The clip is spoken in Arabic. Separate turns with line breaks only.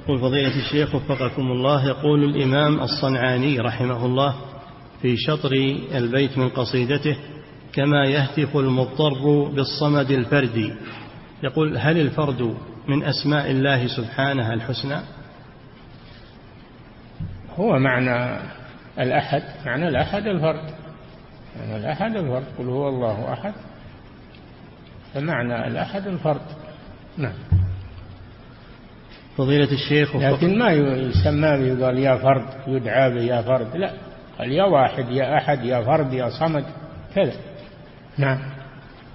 يقول فضيلة الشيخ وفقكم الله، يقول الإمام الصنعاني رحمه الله في شطر البيت من قصيدته: كما يهتف المضطر بالصمد الفردي، يقول: هل الفرد من أسماء الله سبحانه الحسنى؟
هو معنى الأحد، معنى الأحد الفرد، معنى الأحد الفرد، قل هو الله أحد، فمعنى الأحد الفرد. نعم.
فضيلة الشيخ
لكن ما يسمى به قال يا فرد، يدعى به يا فرد، لا، قال يا واحد يا أحد يا فرد يا صمد كذا. نعم.